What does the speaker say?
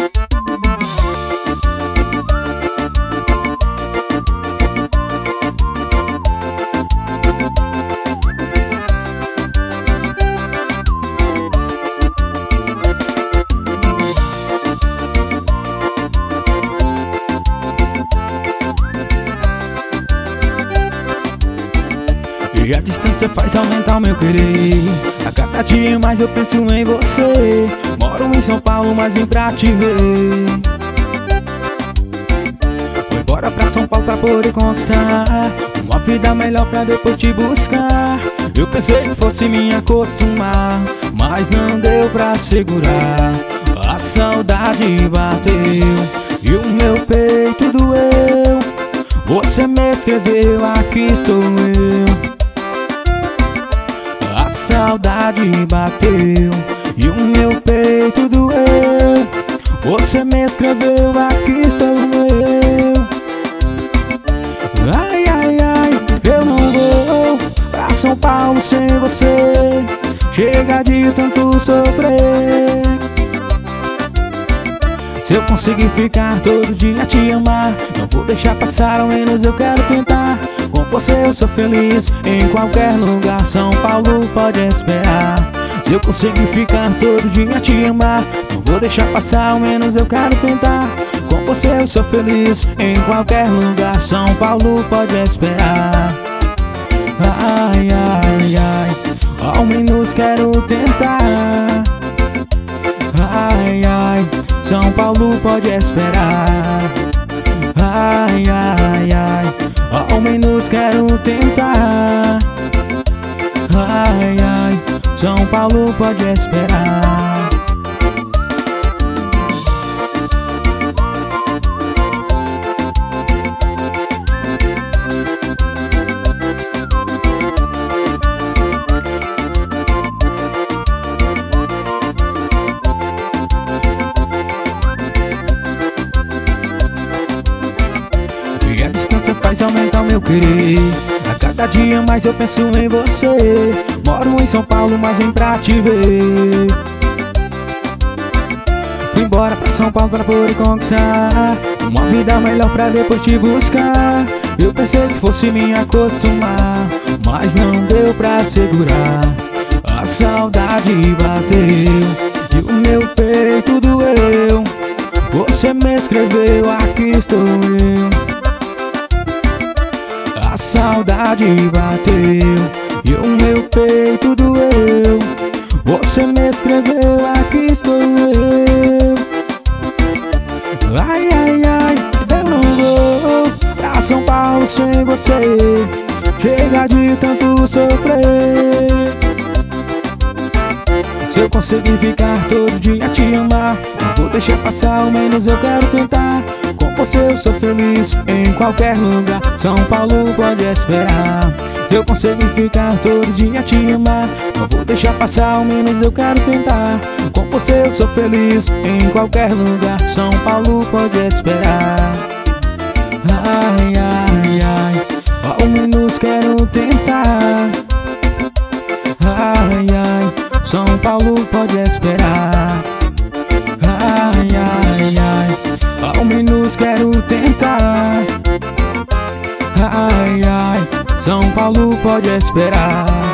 E a distância faz aumentar o meu querer. A cada dia mais eu penso em você. Moro em São Paulo, mas vim pra te ver. Vou embora pra São Paulo pra poder conquistar uma vida melhor pra depois te buscar. Eu pensei que fosse me acostumar, mas não deu pra segurar. A saudade bateu e o meu peito doeu. Você me escreveu, aqui estou eu. A saudade bateu e o meu peito doeu. Você me escreveu, aqui estou eu. Ai, ai, ai, eu não vou pra São Paulo sem você. Chega de tanto sofrer. Se eu conseguir ficar todo dia a te amar, não vou deixar passar, ao menos eu quero tentar. Com você eu sou feliz em qualquer lugar, São Paulo pode esperar. Se eu conseguir ficar todo dia a te amar, não vou deixar passar, ao menos eu quero tentar. Com você eu sou feliz em qualquer lugar, São Paulo pode esperar. Ai, ai, ai, ao menos quero tentar. Ai, ai, São Paulo pode esperar. Ai, ai, ai, ao menos quero tentar. Ai, ai, São Paulo pode esperar. E a distância faz aumentar o meu querer. A cada dia mais eu penso em você. Moro em São Paulo, mas vim pra te ver. Fui embora pra São Paulo pra poder conquistar uma vida melhor pra depois te buscar. Eu pensei que fosse me acostumar, mas não deu pra segurar. A saudade bateu e o meu peito doeu. Você me escreveu, aqui estou eu. A saudade bateu e o meu peito doeu. Você me escreveu, aqui estou eu. Ai, ai, ai, eu não vou pra São Paulo sem você. Chega de tanto sofrer. Se eu conseguir ficar todo dia a te amar, não vou deixar passar, ao menos eu quero tentar. Com você eu sou feliz em qualquer lugar, São Paulo pode esperar. Se eu conseguir ficar todo dia a te amar, não vou deixar passar, ao menos eu quero tentar. Com você eu sou feliz em qualquer lugar, São Paulo pode esperar. Ai, ai, ai, ao menos quero tentar. Ai, ai, São Paulo pode esperar. Ai, ai, ai, ao menos quero tentar. Ai, ai, São Paulo pode esperar.